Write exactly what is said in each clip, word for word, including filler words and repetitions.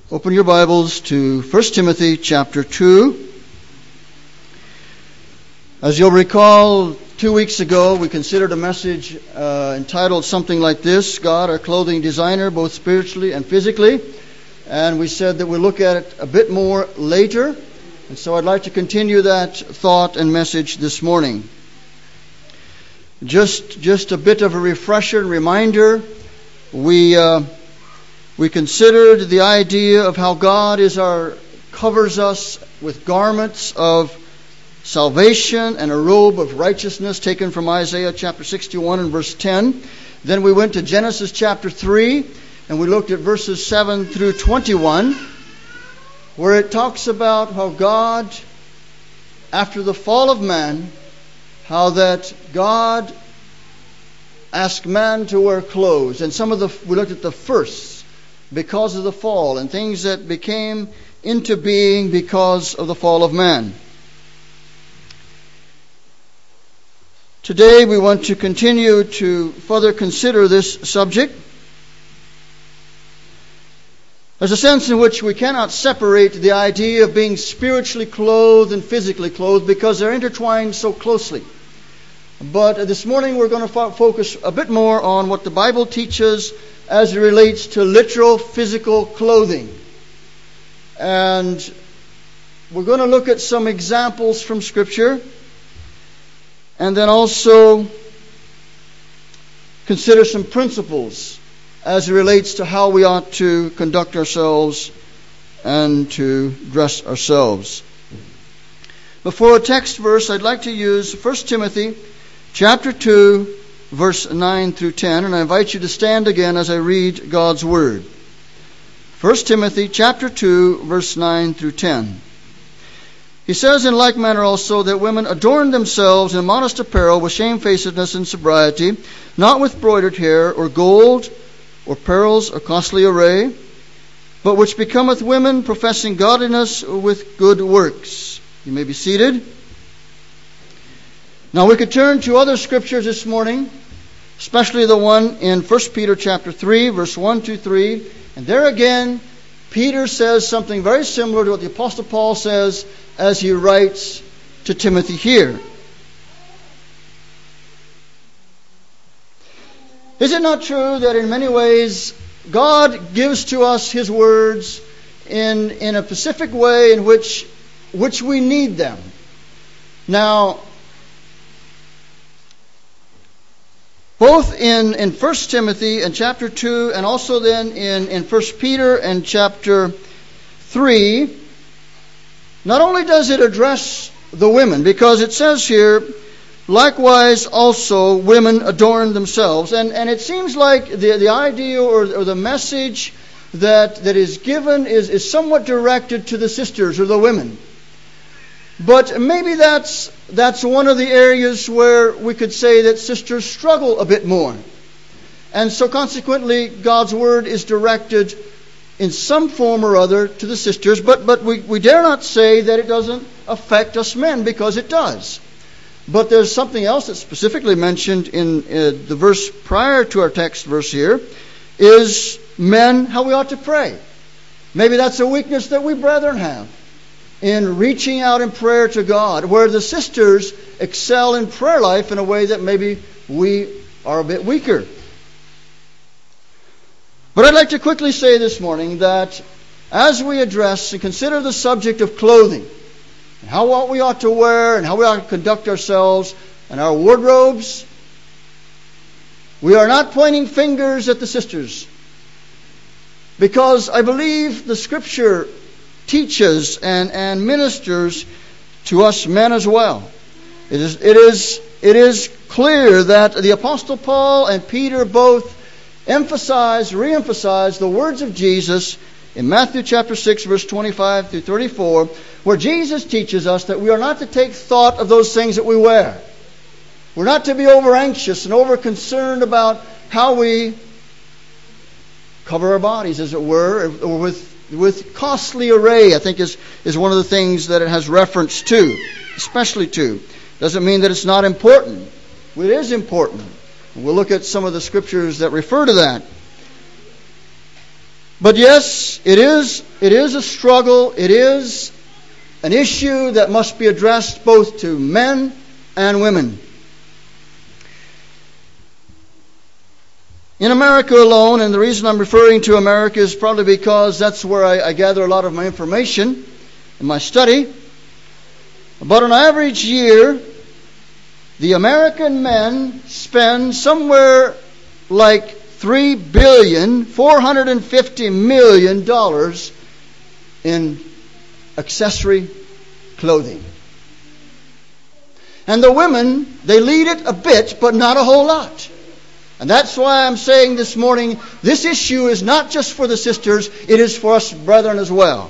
Open your Bibles to First Timothy chapter two. As you'll recall, two weeks ago we considered a message uh, entitled something like this, God, our clothing designer, both spiritually and physically. And we said that we'll look at it a bit more later. And so I'd like to continue that thought and message this morning. Just, just a bit of a refresher and reminder. We... Uh, We considered the idea of how God is our covers us with garments of salvation and a robe of righteousness taken from Isaiah chapter sixty-one and verse ten. Then we went to Genesis chapter three and we looked at verses seven through twenty-one, where it talks about how God, after the fall of man, how that God asked man to wear clothes. And some of the we looked at the firsts because of the fall, and things that became into being because of the fall of man. Today we want to continue to further consider this subject. There's a sense in which we cannot separate the idea of being spiritually clothed and physically clothed because they're intertwined so closely. But this morning we're going to fo- focus a bit more on what the Bible teaches as it relates to literal physical clothing. And we're going to look at some examples from Scripture, and then also consider some principles as it relates to how we ought to conduct ourselves and to dress ourselves. Before a text verse, I'd like to use First Timothy chapter two, verse nine through ten, and I invite you to stand again as I read God's Word. First Timothy chapter two, verse nine through ten. He says, in like manner also, that women adorn themselves in modest apparel with shamefacedness and sobriety, not with broidered hair, or gold, or pearls, or costly array, but which becometh women professing godliness with good works. You may be seated. Now we could turn to other scriptures this morning, especially the one in First Peter chapter three, verse one to three. And there again, Peter says something very similar to what the Apostle Paul says as he writes to Timothy here. Is it not true that in many ways God gives to us His words in, in a specific way in which, which we need them? Now, both in, in First Timothy and chapter two, and also then in, in First Peter and chapter three, not only does it address the women, because it says here, likewise also women adorn themselves. And, and it seems like the, the idea or, or the message that, that is given is, is somewhat directed to the sisters or the women. But maybe that's that's one of the areas where we could say that sisters struggle a bit more. And so consequently, God's Word is directed in some form or other to the sisters. But, but we, we dare not say that it doesn't affect us men, because it does. But there's something else that's specifically mentioned in uh, the verse prior to our text verse here, is men, how we ought to pray. Maybe that's a weakness that we brethren have in reaching out in prayer to God, where the sisters excel in prayer life in a way that maybe we are a bit weaker. But I'd like to quickly say this morning that as we address and consider the subject of clothing, and how what we ought to wear and how we ought to conduct ourselves and our wardrobes, we are not pointing fingers at the sisters, because I believe the Scripture teaches and, and ministers to us men as well. It is, it is, it is clear that the Apostle Paul and Peter both emphasize, re-emphasize the words of Jesus in Matthew chapter six, verse twenty-five through thirty-four, where Jesus teaches us that we are not to take thought of those things that we wear. We're not to be over anxious and over concerned about how we cover our bodies, as it were, or with with costly array, I think is, is one of the things that it has reference to, especially to. Doesn't mean that it's not important. Well, it is important. We'll look at some of the scriptures that refer to that. But yes, it is, it is a struggle. It is an issue that must be addressed both to men and women. In America alone, and the reason I'm referring to America is probably because that's where I, I gather a lot of my information in my study. About an average year, the American men spend somewhere like three billion four hundred fifty million dollars in accessory clothing. And the women, they lead it a bit, but not a whole lot. And that's why I'm saying this morning, this issue is not just for the sisters, it is for us brethren as well.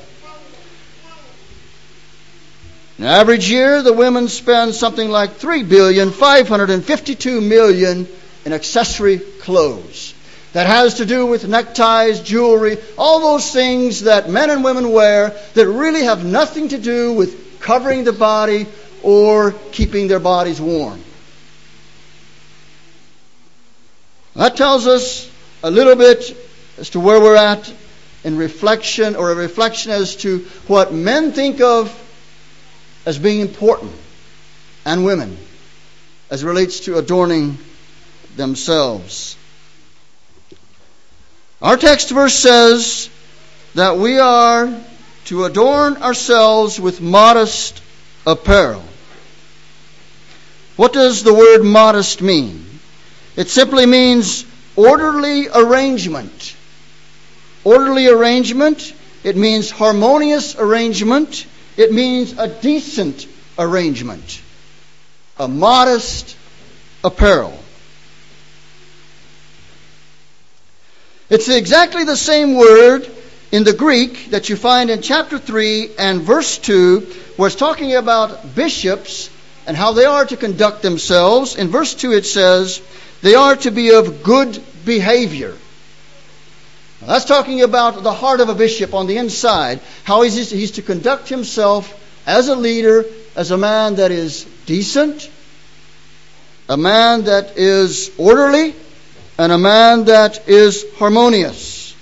An average year, the women spend something like three billion five hundred fifty-two million dollars in accessory clothes. That has to do with neckties, jewelry, all those things that men and women wear that really have nothing to do with covering the body or keeping their bodies warm. That tells us a little bit as to where we're at in reflection, or a reflection as to what men think of as being important, and women, as it relates to adorning themselves. Our text verse says that we are to adorn ourselves with modest apparel. What does the word modest mean? It simply means orderly arrangement. Orderly arrangement. It means harmonious arrangement. It means a decent arrangement. A modest apparel. It's exactly the same word in the Greek that you find in chapter three and verse two, where it's talking about bishops and how they are to conduct themselves. In verse two it says, they are to be of good behavior. Now, that's talking about the heart of a bishop on the inside. How he's, he's to conduct himself as a leader, as a man that is decent, a man that is orderly, and a man that is harmonious.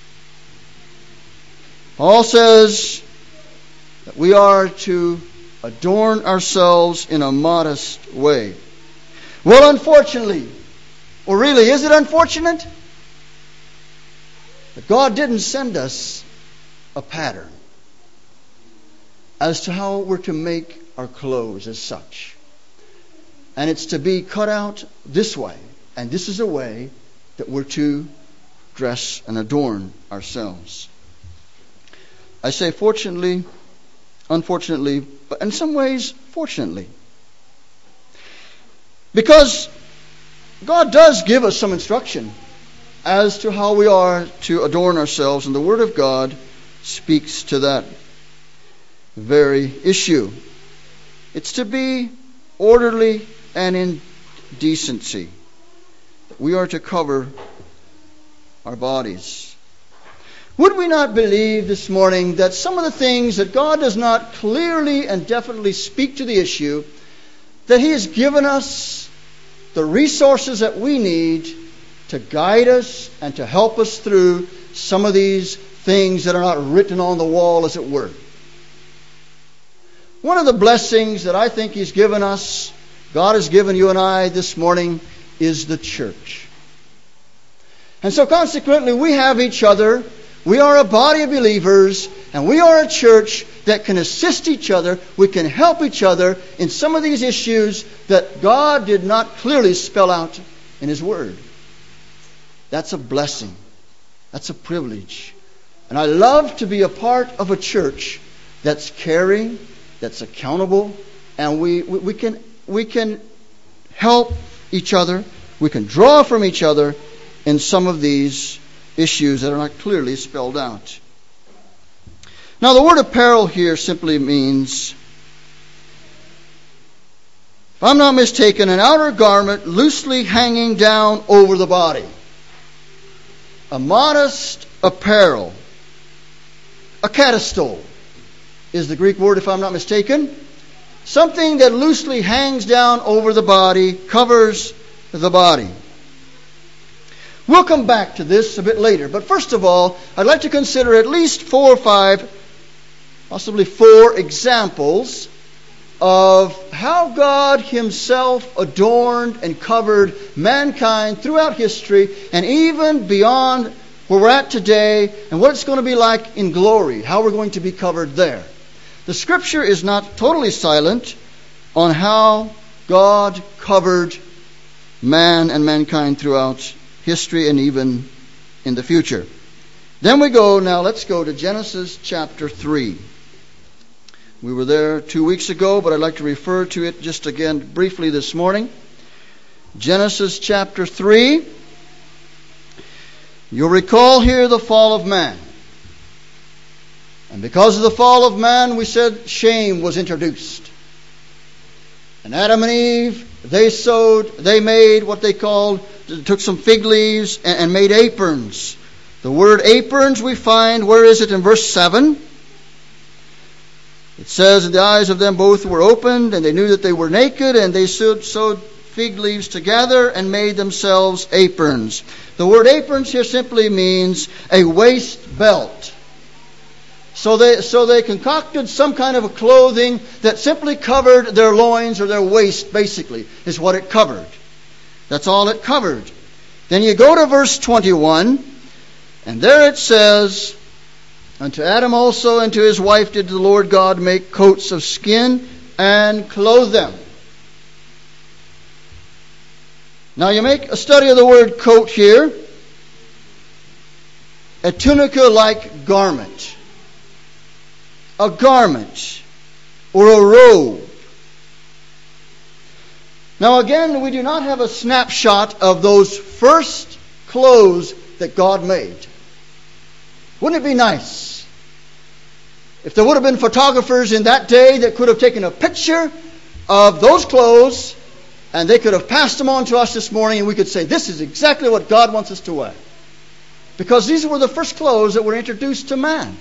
Paul says that we are to adorn ourselves in a modest way. Well, unfortunately, or really, is it unfortunate that God didn't send us a pattern as to how we're to make our clothes as such? And it's to be cut out this way. And this is a way that we're to dress and adorn ourselves. I say fortunately, unfortunately, but in some ways, fortunately. Because God does give us some instruction as to how we are to adorn ourselves, and the Word of God speaks to that very issue. It's to be orderly and in decency. We are to cover our bodies. Would we not believe this morning that some of the things that God does not clearly and definitely speak to the issue, that He has given us the resources that we need to guide us and to help us through some of these things that are not written on the wall, as it were. One of the blessings that I think He's given us, God has given you and I this morning, is the church. And so consequently, we have each other. We are a body of believers, and we are a church that can assist each other. We can help each other in some of these issues that God did not clearly spell out in His Word. That's a blessing. That's a privilege. And I love to be a part of a church that's caring, that's accountable, and we, we, we can we can help each other. We can draw from each other in some of these issues that are not clearly spelled out. Now, the word apparel here simply means, if I'm not mistaken, an outer garment loosely hanging down over the body. A modest apparel. A katastole is the Greek word, if I'm not mistaken. Something that loosely hangs down over the body, covers the body. We'll come back to this a bit later. But first of all, I'd like to consider at least four or five, possibly four examples of how God Himself adorned and covered mankind throughout history and even beyond where we're at today and what it's going to be like in glory, how we're going to be covered there. The Scripture is not totally silent on how God covered man and mankind throughout history and even in the future. Then we go, now let's go to Genesis chapter three. We were there two weeks ago, but I'd like to refer to it just again briefly this morning. Genesis chapter three. You'll recall here the fall of man. And because of the fall of man, we said shame was introduced. And Adam and Eve, they sewed, they made what they called, took some fig leaves and, and made aprons. The word aprons we find, where is it in verse seven? It says, the eyes of them both were opened, and they knew that they were naked, and they sewed, sewed fig leaves together and made themselves aprons. The word aprons here simply means a waist belt. So they, so they concocted some kind of a clothing that simply covered their loins or their waist, basically, is what it covered. That's all it covered. Then you go to verse twenty-one, and there it says, unto Adam also and to his wife did the Lord God make coats of skin and clothe them. Now you make a study of the word coat here. A tunica-like garment. A garment. Or a robe. Now again, we do not have a snapshot of those first clothes that God made. Wouldn't it be nice if there would have been photographers in that day that could have taken a picture of those clothes and they could have passed them on to us this morning and we could say, this is exactly what God wants us to wear. Because these were the first clothes that were introduced to man.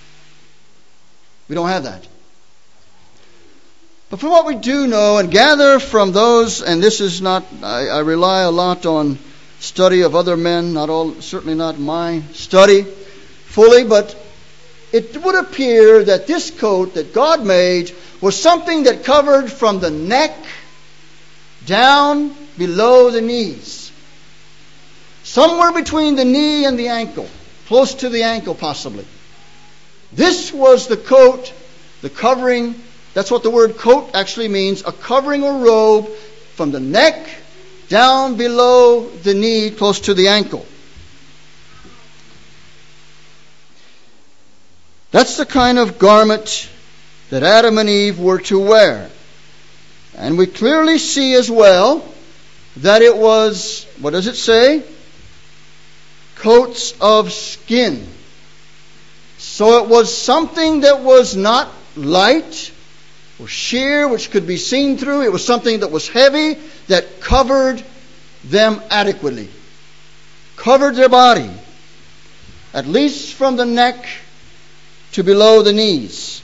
We don't have that. But from what we do know and gather from those, and this is not, I, I rely a lot on study of other men, not all, certainly not my study fully, but it would appear that this coat that God made was something that covered from the neck down below the knees. Somewhere between the knee and the ankle, close to the ankle possibly. This was the coat, the covering. That's what the word coat actually means, a covering or robe from the neck down below the knee, close to the ankle. That's the kind of garment that Adam and Eve were to wear. And we clearly see as well that it was, what does it say? Coats of skin. So it was something that was not light or sheer, which could be seen through. It was something that was heavy, that covered them adequately. Covered their body. At least from the neck to below the knees.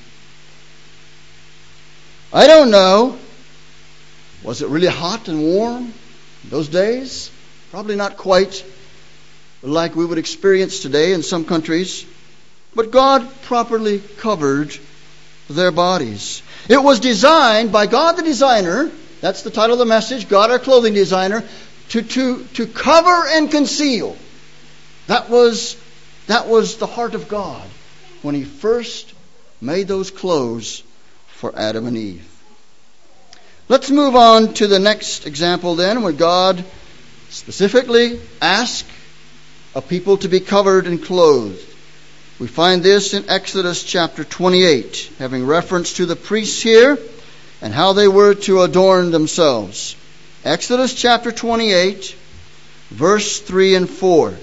I don't know. Was it really hot and warm in those days? Probably not quite like we would experience today in some countries. But God properly covered their bodies. It was designed by God the designer, that's the title of the message, God our clothing designer, to, to, to cover and conceal. That was, that was the heart of God when He first made those clothes for Adam and Eve. Let's move on to the next example then, where God specifically asked a people to be covered and clothed. We find this in Exodus chapter twenty-eight, having reference to the priests here and how they were to adorn themselves. Exodus chapter twenty-eight, verse three and four.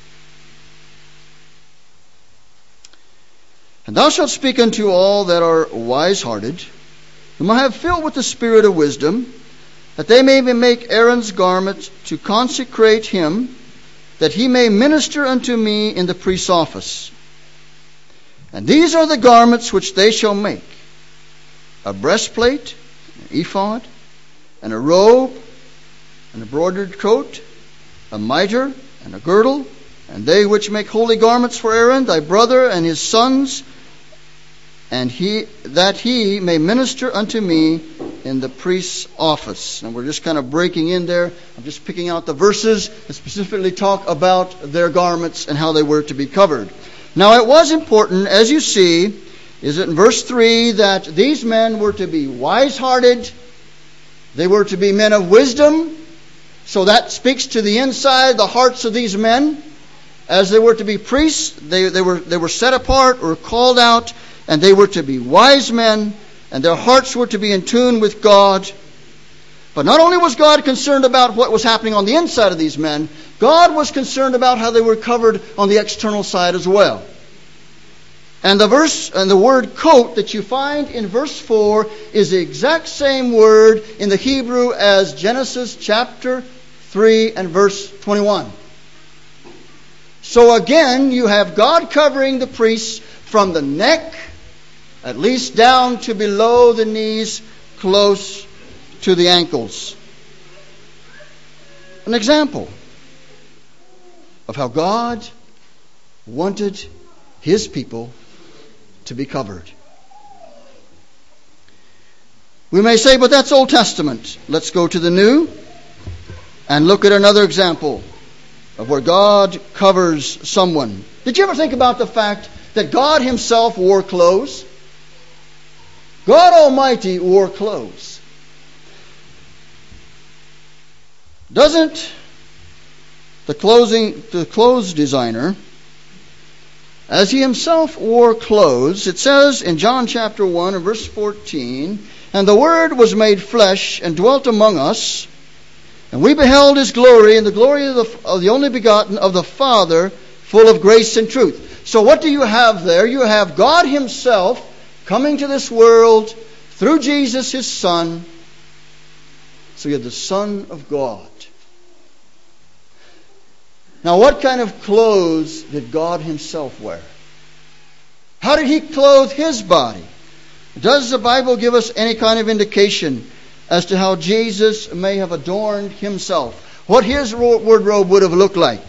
And thou shalt speak unto all that are wise-hearted, whom I have filled with the spirit of wisdom, that they may make Aaron's garment to consecrate him, that he may minister unto me in the priest's office. And these are the garments which they shall make: a breastplate, an ephod, and a robe, an embroidered coat, a mitre, and a girdle, and they which make holy garments for Aaron thy brother and his sons, and he that he may minister unto me in the priest's office. And we're just kind of breaking in there. I'm just picking out the verses that specifically talk about their garments and how they were to be covered. Now it was important, as you see, is it in verse three, that these men were to be wise-hearted. They were to be men of wisdom. So that speaks to the inside, the hearts of these men. As they were to be priests, they, they were they were set apart or called out, and they were to be wise men, and their hearts were to be in tune with God. But not only was God concerned about what was happening on the inside of these men, God was concerned about how they were covered on the external side as well. And the verse and the word coat that you find in verse four is the exact same word in the Hebrew as Genesis chapter three and verse twenty-one. So again, you have God covering the priests from the neck, at least down to below the knees, close to the ankles. An example of how God wanted His people to be covered. We may say, but that's Old Testament. Let's go to the New and look at another example of where God covers someone. Did you ever think about the fact that God Himself wore clothes? God Almighty wore clothes. Doesn't the clothing, the clothes designer, as He Himself wore clothes, it says in John chapter one and verse fourteen, and the Word was made flesh and dwelt among us, and we beheld His glory, and the glory of the, of the only begotten of the Father, full of grace and truth. So what do you have there? You have God Himself coming to this world through Jesus, His Son. So you have the Son of God. Now what kind of clothes did God Himself wear? How did He clothe His body? Does the Bible give us any kind of indication as to how Jesus may have adorned Himself? What His wardrobe would have looked like?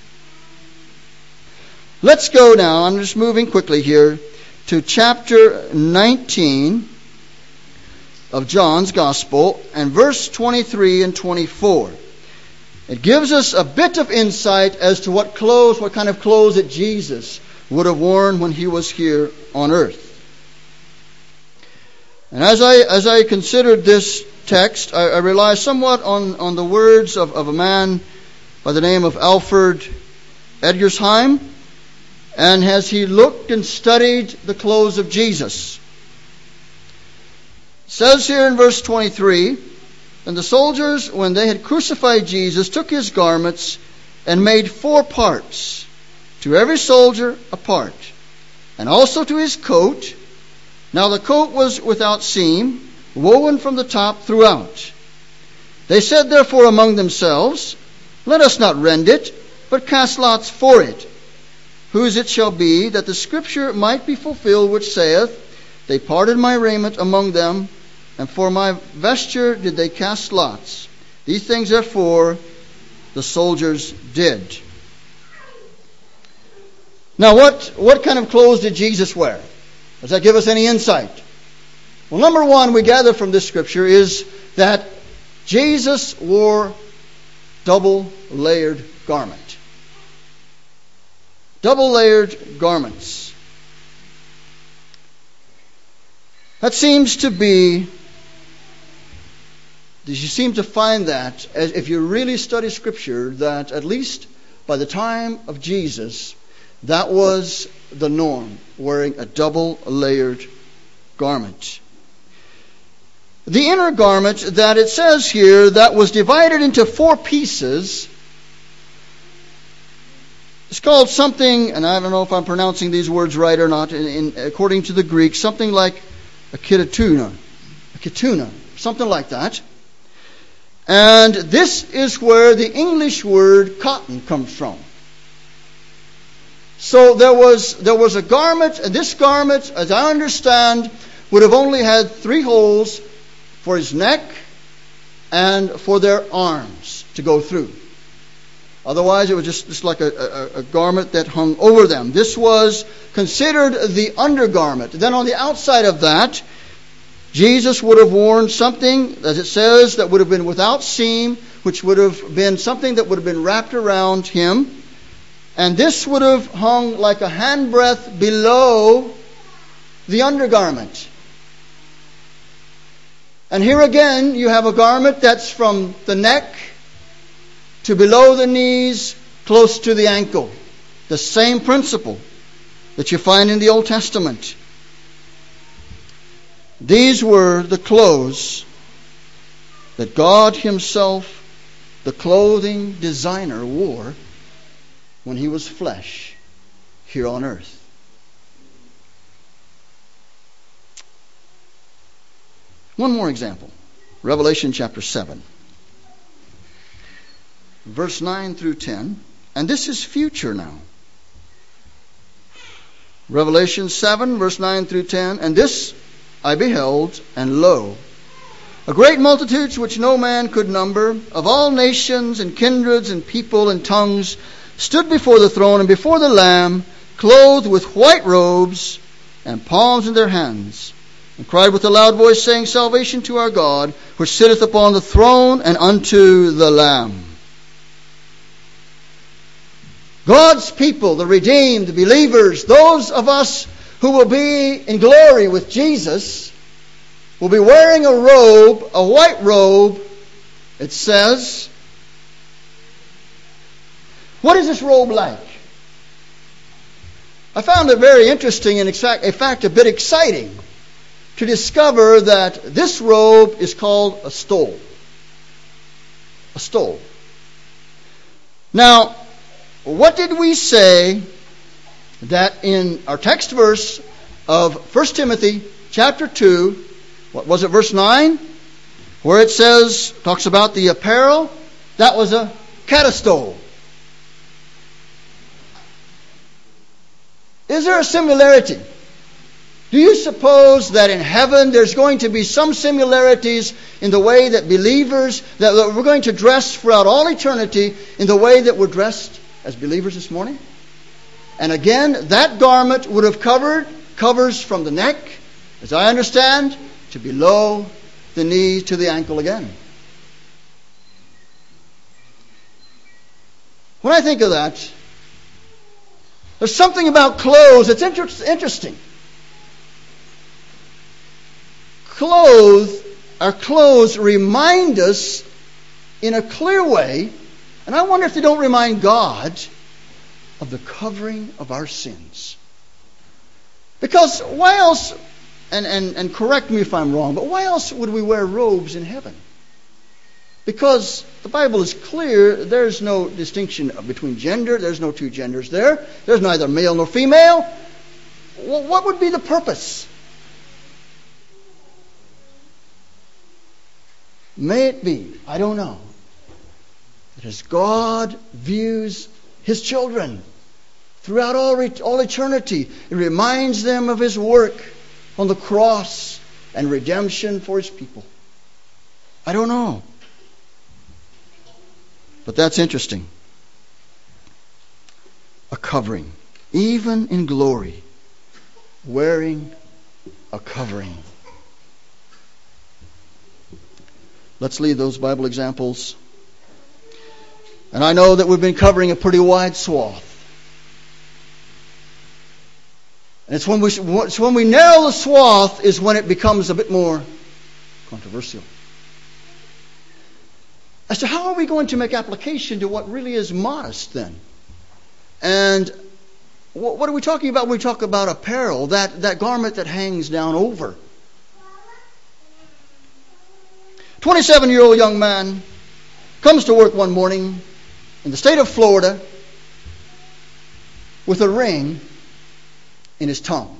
Let's go now, I'm just moving quickly here, to chapter nineteen of John's Gospel and verse twenty-three and twenty-four. It gives us a bit of insight as to what clothes, what kind of clothes that Jesus would have worn when He was here on earth. And as I as I considered this text, I, I rely somewhat on, on the words of, of a man by the name of Alfred Edgersheim, and as he looked and studied the clothes of Jesus. It says here in verse twenty-three, and the soldiers, when they had crucified Jesus, took His garments and made four parts, to every soldier a part, and also to his coat. Now the coat was without seam, woven from the top throughout. They said therefore among themselves, let us not rend it, but cast lots for it, whose it shall be, that the scripture might be fulfilled, which saith, they parted my raiment among them, and for my vesture did they cast lots. These things therefore the soldiers did. Now what, what kind of clothes did Jesus wear? Does that give us any insight? Well, number one, we gather from this scripture is that Jesus wore double-layered garment. Double-layered garments. That seems to be, you seem to find that, as if you really study Scripture, that at least by the time of Jesus, that was the norm, wearing a double-layered garment. The inner garment that it says here that was divided into four pieces, it's called something, and I don't know if I'm pronouncing these words right or not, in, in, according to the Greek, something like a kituna, a kituna, something like that. And this is where the English word cotton comes from. So there was there was a garment, and this garment, as I understand, would have only had three holes for his neck and for their arms to go through. Otherwise, it was just, just like a, a, a garment that hung over them. This was considered the undergarment. Then on the outside of that, Jesus would have worn something, as it says, that would have been without seam, which would have been something that would have been wrapped around him. And this would have hung like a handbreadth below the undergarment. And here again, you have a garment that's from the neck to below the knees, close to the ankle. The same principle that you find in the Old Testament. These were the clothes that God Himself, the clothing designer, wore when He was flesh here on earth. One more example. Revelation chapter seven. Verse nine through ten. And this is future now. Revelation seven, verse nine through ten. And this I beheld, and lo, a great multitude which no man could number, of all nations and kindreds and people and tongues, stood before the throne and before the Lamb, clothed with white robes and palms in their hands, and cried with a loud voice, saying, Salvation to our God, which sitteth upon the throne, and unto the Lamb. God's people, the redeemed, the believers, those of us who will be in glory with Jesus, will be wearing a robe, a white robe, it says. What is this robe like? I found it very interesting and in fact a bit exciting to discover that this robe is called a stole. A stole. Now, what did we say that in our text verse of First Timothy chapter two, what was it, verse nine? Where it says, talks about the apparel, that was a catastole. Is there a similarity? Do you suppose that in heaven there's going to be some similarities in the way that believers, that we're going to dress throughout all eternity in the way that we're dressed as believers this morning? And again, that garment would have covered, covers from the neck, as I understand, to below the knee to the ankle again. When I think of that, there's something about clothes that's inter- interesting. Clothes, our clothes remind us in a clear way, and I wonder if they don't remind God of the covering of our sins. Because why else, and, and, and correct me if I'm wrong, but why else would we wear robes in heaven? Because the Bible is clear, there's no distinction between gender, there's no two genders there, there's neither male nor female. Well, what would be the purpose? May it be, I don't know, that as God views His children throughout all, all eternity, it reminds them of His work on the cross and redemption for His people. I don't know. But that's interesting. A covering. Even in glory, wearing a covering. Let's leave those Bible examples. And I know that we've been covering a pretty wide swath. And it's when we, it's when we narrow the swath is when it becomes a bit more controversial. As to how are we going to make application to what really is modest then? And what are we talking about when we talk about apparel, that, that garment that hangs down over? twenty-seven-year-old young man comes to work one morning in the state of Florida with a ring in his tongue.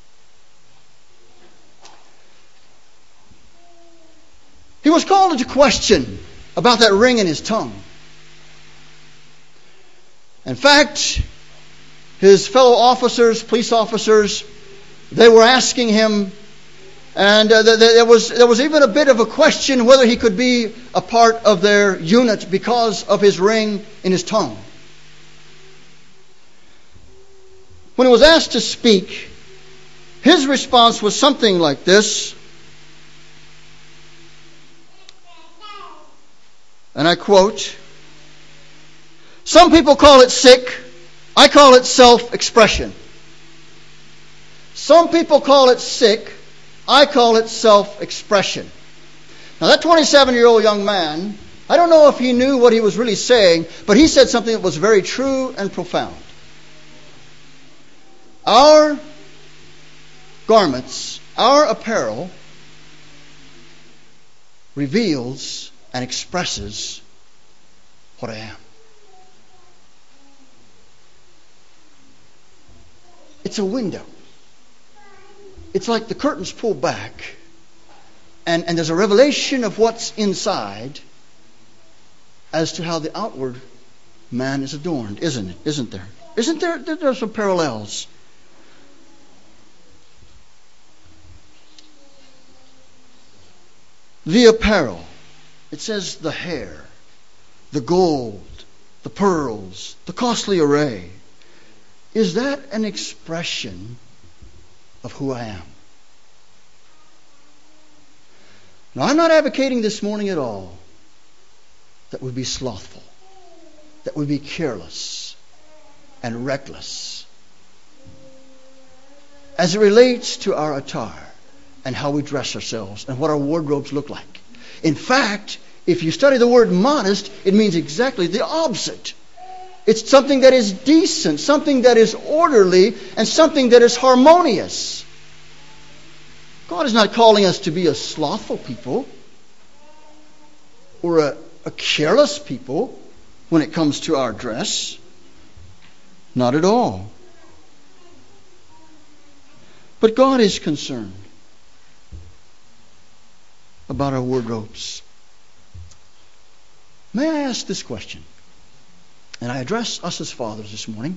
He was called into question about that ring in his tongue. In fact, his fellow officers, police officers, they were asking him, And uh, there was there was even a bit of a question whether he could be a part of their unit because of his ring in his tongue. When he was asked to speak, his response was something like this. And I quote, "Some people call it sick. I call it self-expression. Some people call it sick. I call it self-expression." Now that twenty-seven-year-old young man, I don't know if he knew what he was really saying, but he said something that was very true and profound. Our garments, our apparel, reveals and expresses what I am. It's a window. It's like the curtains pull back, and, and there's a revelation of what's inside as to how the outward man is adorned, isn't it? Isn't there? Isn't there? There's some parallels. The apparel. It says the hair, the gold, the pearls, the costly array. Is that an expression of who I am? Now, I'm not advocating this morning at all that we be slothful, that we be careless and reckless as it relates to our attire and how we dress ourselves and what our wardrobes look like. In fact, if you study the word modest, it means exactly the opposite. It's something that is decent, something that is orderly, and something that is harmonious. God is not calling us to be a slothful people or a, a careless people when it comes to our dress. Not at all. But God is concerned about our wardrobes. May I ask this question? And I address us as fathers this morning.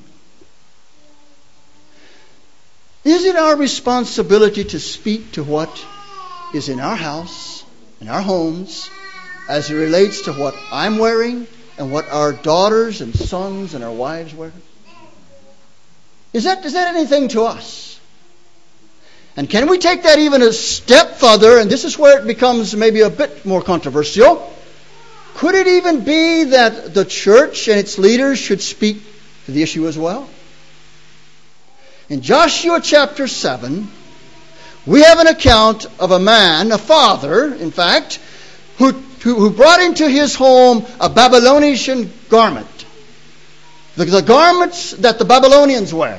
Is it our responsibility to speak to what is in our house, in our homes, as it relates to what I'm wearing and what our daughters and sons and our wives wear? Is that, is that anything to us? And can we take that even a step further? And this is where it becomes maybe a bit more controversial. Could it even be that the church and its leaders should speak to the issue as well? In Joshua chapter seven, we have an account of a man, a father, in fact, who, who, who brought into his home a Babylonian garment. The, the garments that the Babylonians wear.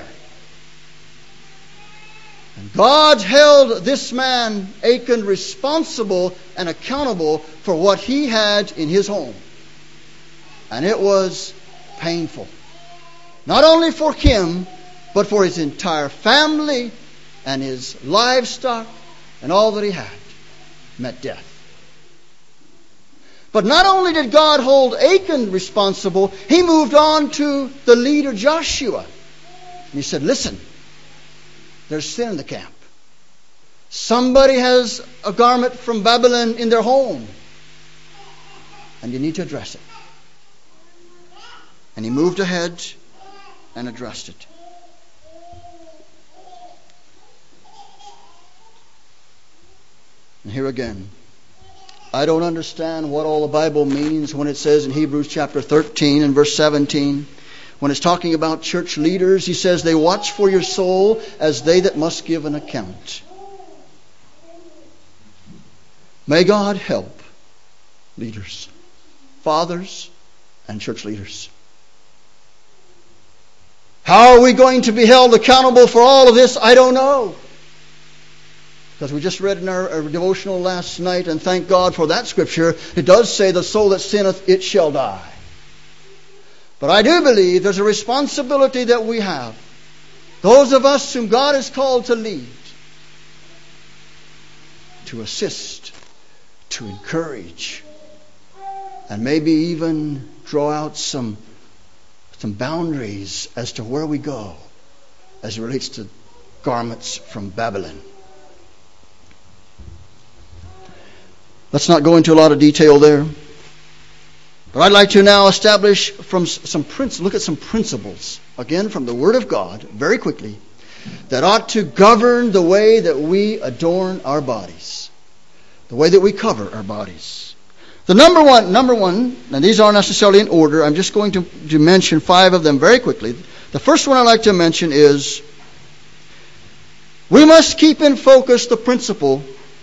And God held this man, Achan, responsible and accountable for what he had in his home. And it was painful. Not only for him, but for his entire family and his livestock and all that he had met death. But not only did God hold Achan responsible, he moved on to the leader Joshua. And he said, listen, there's sin in the camp. Somebody has a garment from Babylon in their home. And you need to address it. And he moved ahead and addressed it. And here again, I don't understand what all the Bible means when it says in Hebrews chapter thirteen and verse seventeen, when it's talking about church leaders, he says, they watch for your soul as they that must give an account. May God help leaders, fathers, and church leaders. How are we going to be held accountable for all of this? I don't know. Because we just read in our, our devotional last night, and thank God for that scripture, it does say, the soul that sinneth, it shall die. But I do believe there's a responsibility that we have. Those of us whom God has called to lead, to assist, to encourage, and maybe even draw out some, some boundaries as to where we go as it relates to garments from Babylon. Let's not go into a lot of detail there. But I'd like to now establish from some principles, look at some principles, again from the Word of God, very quickly, that ought to govern the way that we adorn our bodies, the way that we cover our bodies. The number one, number one, and these aren't necessarily in order, I'm just going to, to mention five of them very quickly. The first one I'd like to mention is, we must keep in focus the principle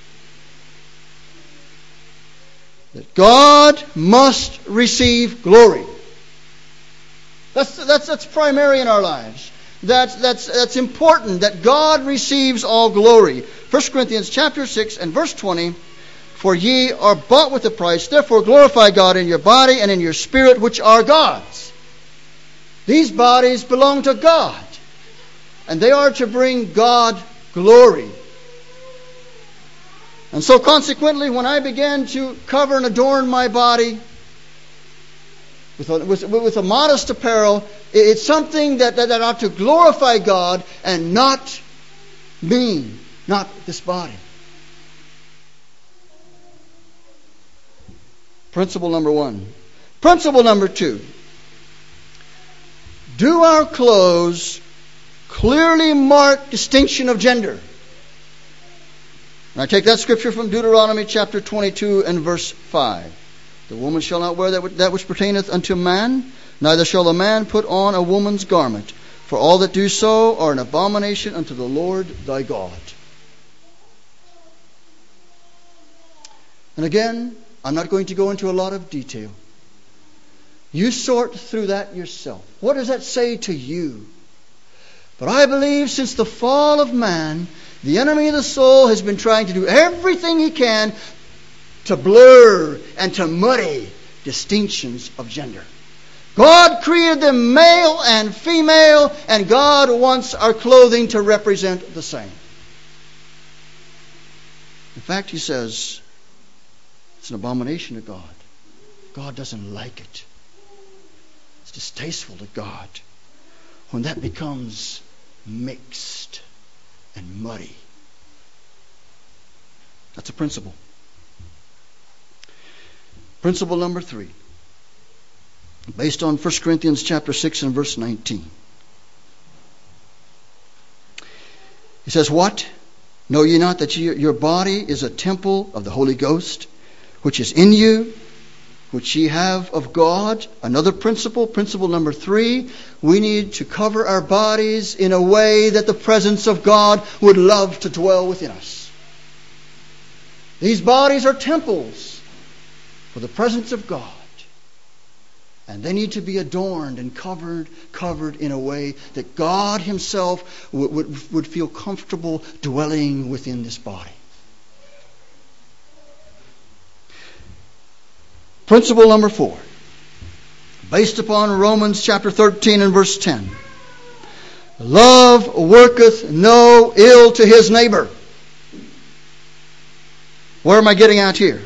that God must receive glory. That's, that's, that's primary in our lives. That's, that's, that's important, that God receives all glory. First Corinthians chapter six and verse twenty, for ye are bought with a price, therefore glorify God in your body and in your spirit, which are God's. These bodies belong to God, and they are to bring God glory. And so consequently, when I began to cover and adorn my body with a, with, with a modest apparel, it's something that, that, that ought to glorify God and not me, not this body. Principle number one. Principle number two. Do our clothes clearly mark distinction of gender? And I take that scripture from Deuteronomy chapter twenty-two and verse five. The woman shall not wear that, that which pertaineth unto man, neither shall a man put on a woman's garment. For all that do so are an abomination unto the Lord thy God. And again, I'm not going to go into a lot of detail. You sort through that yourself. What does that say to you? But I believe since the fall of man, the enemy of the soul has been trying to do everything he can to blur and to muddy distinctions of gender. God created them male and female, and God wants our clothing to represent the same. In fact, He says it's an abomination to God. God doesn't like it. It's distasteful to God when that becomes mixed and muddy. That's a principle. Principle number three, based on First Corinthians chapter six and verse nineteen. He says, what? Know ye not that ye, your body is a temple of the Holy Ghost, which is in you, which ye have of God? Another principle, principle number three, we need to cover our bodies in a way that the presence of God would love to dwell within us. These bodies are temples for the presence of God. And they need to be adorned and covered, covered in a way that God Himself would, would, would feel comfortable dwelling within this body. Principle number four, based upon Romans chapter thirteen and verse ten. Love worketh no ill to his neighbor. Where am I getting at here?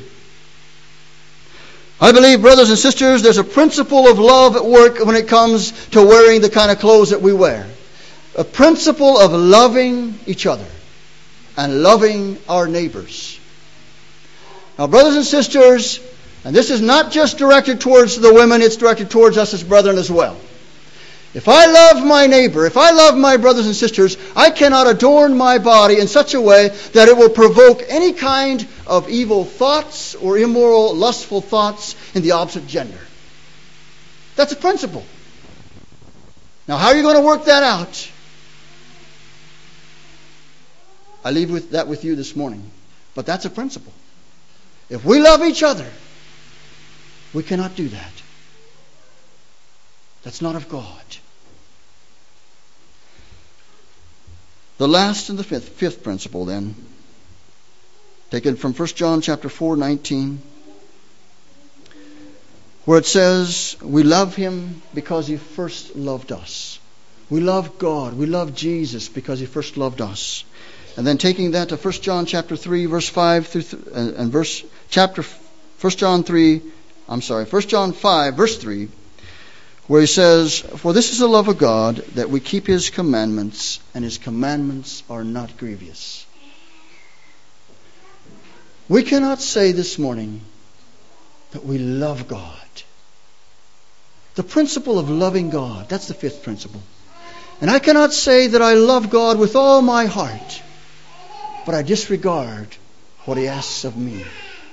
I believe, brothers and sisters, there's a principle of love at work when it comes to wearing the kind of clothes that we wear. A principle of loving each other and loving our neighbors. Now, brothers and sisters, and this is not just directed towards the women, it's directed towards us as brethren as well. If I love my neighbor, if I love my brothers and sisters, I cannot adorn my body in such a way that it will provoke any kind of evil thoughts or immoral, lustful thoughts in the opposite gender. That's a principle. Now, how are you going to work that out? I leave with that with you this morning. But that's a principle. If we love each other, we cannot do that. That's not of God. The last and the fifth, fifth principle then, taken from First John chapter four, nineteen, where it says, we love Him because He first loved us. We love God, we love Jesus because He first loved us. And then taking that to First John chapter three, verse five through th- and, and verse chapter First John three, I'm sorry, First John five, verse three, where he says, for this is the love of God, that we keep His commandments, and His commandments are not grievous. We cannot say this morning that we love God. The principle of loving God, that's the fifth principle. And I cannot say that I love God with all my heart, but I disregard what He asks of me.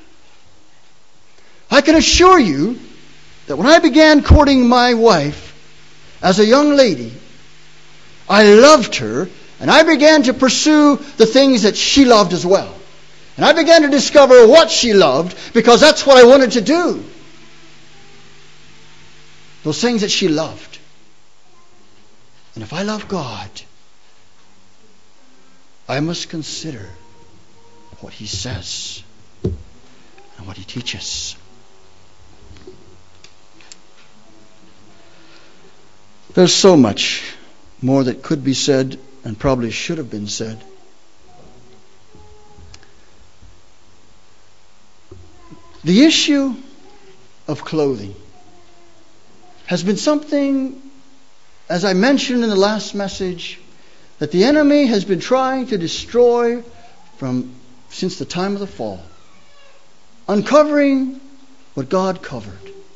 I can assure you that when I began courting my wife as a young lady, I loved her, and I began to pursue the things that she loved as well. And I began to discover what she loved, because that's what I wanted to do. Those things that she loved. And if I love God, I must consider what He says and what He teaches. There's so much more that could be said and probably should have been said. The issue of clothing has been something, as I mentioned in the last message, that the enemy has been trying to destroy from since the time of the fall, uncovering what God covered.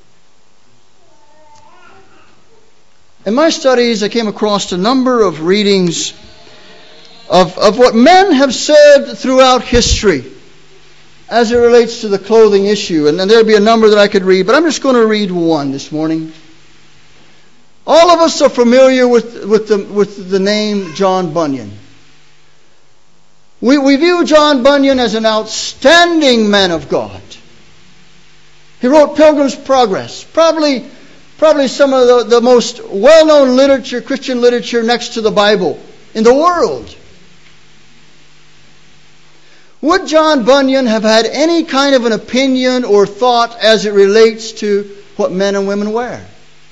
In my studies, I came across a number of readings of, of what men have said throughout history as it relates to the clothing issue. And, and there'd be a number that I could read, but I'm just going to read one this morning. All of us are familiar with, with, the, with the name John Bunyan. We, we view John Bunyan as an outstanding man of God. He wrote Pilgrim's Progress, probably, probably some of the, the most well-known literature, Christian literature next to the Bible in the world. Would John Bunyan have had any kind of an opinion or thought as it relates to what men and women wear?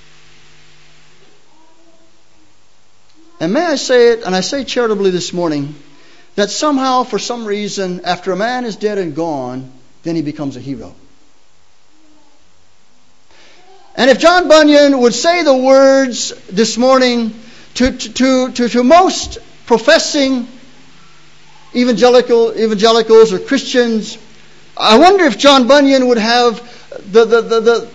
And may I say it, and I say charitably this morning, that somehow, for some reason, after a man is dead and gone, then he becomes a hero. And if John Bunyan would say the words this morning to, to, to, to most professing evangelical evangelicals or Christians, I wonder if John Bunyan would have the the the the,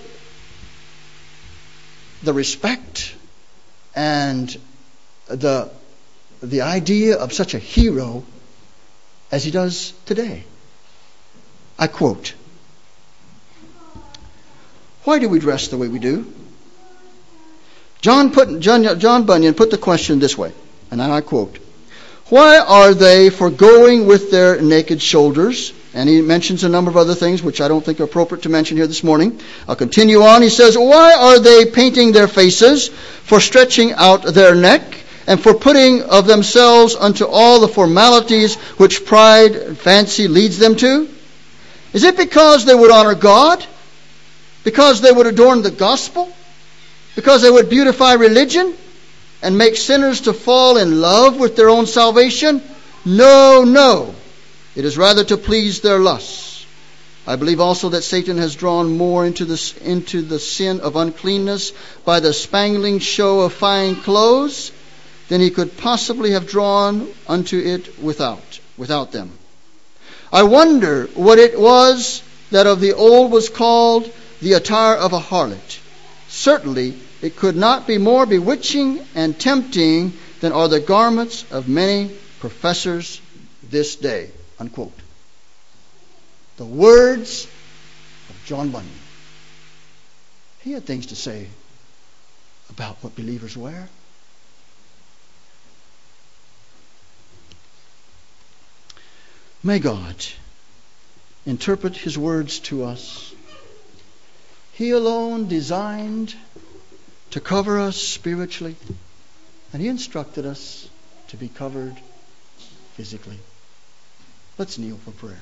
the respect and the the idea of such a hero as he does today. I quote, "Why do we dress the way we do?" John put John, John Bunyan put the question this way, and I quote, "Why are they foregoing with their naked shoulders?" And he mentions a number of other things which I don't think are appropriate to mention here this morning. I'll continue on. He says, "Why are they painting their faces, for stretching out their neck, and for putting of themselves unto all the formalities which pride and fancy leads them to? Is it because they would honor God? Because they would adorn the gospel? Because they would beautify religion and make sinners to fall in love with their own salvation? No, no. It is rather to please their lusts. I believe also that Satan has drawn more into this into the sin of uncleanness by the spangling show of fine clothes than he could possibly have drawn unto it without without them. I wonder what it was that of the old was called the attire of a harlot. Certainly it could not be more bewitching and tempting than are the garments of many professors this day." Unquote. The words of John Bunyan. He had things to say about what believers wear. May God interpret His words to us. He alone designed to cover us spiritually, and He instructed us to be covered physically. Let's kneel for prayer.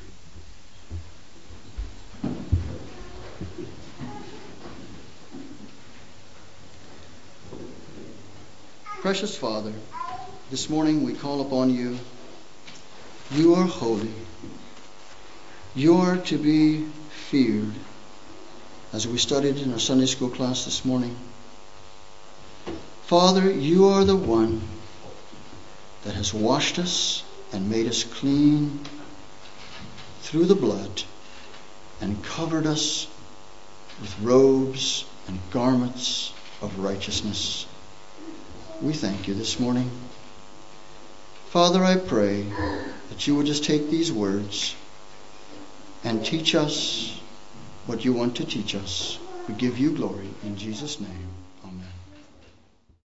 Precious Father, this morning we call upon You. You are holy. You are to be feared, as we studied in our Sunday school class this morning. Father, You are the one that has washed us and made us clean through the blood and covered us with robes and garments of righteousness. We thank you this morning. Father, I pray that you would just take these words and teach us what you want to teach us. We give you glory in Jesus' name.